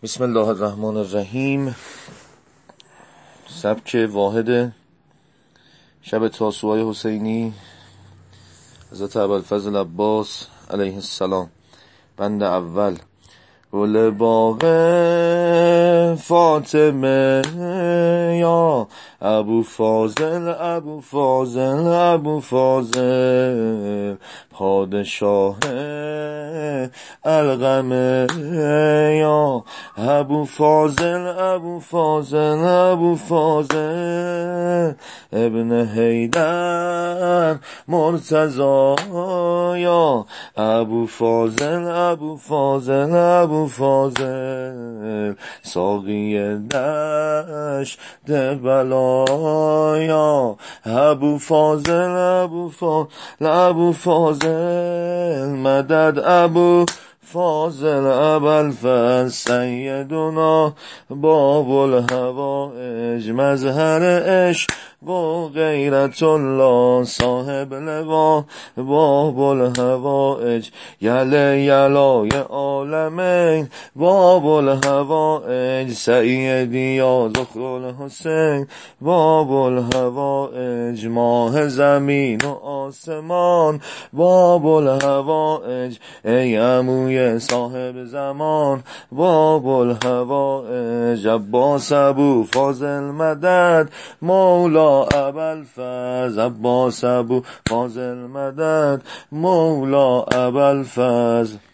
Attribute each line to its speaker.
Speaker 1: بسم الله الرحمن الرحیم. سبک واحد شب تاسوعای حسینی حضرت ابوالفضل عباس علیه السلام. بند اول. گل باغ فاطمه یا ابو فاضل ابو فاضل ابو فاضل پادشاه القمه یا ابو فاضل ابو فاضل ابو فاضل ابن حیدر مرتضی یا ابو فاضل ابو فاضل ابو فاضل ساقی دشت بلایا ابو فاضل ابو فاضل ابو فاضل مدد ابو فاضل ابوالفضل سیدنا باب الهوائج مظهر عشق و غیرت الله صاحب لوا باب الهوائج یله یلای عالمین باب الهوائج سیدی یا ذخر حسین باب الهوائج ماه زمین و آسمان باب الهوائج ای عموی صاحب زمان باب الهوائج عباس ابو فاضل مدد مولا ابوالفضل عباس ابو فاضل مدد مولا ابوالفضل.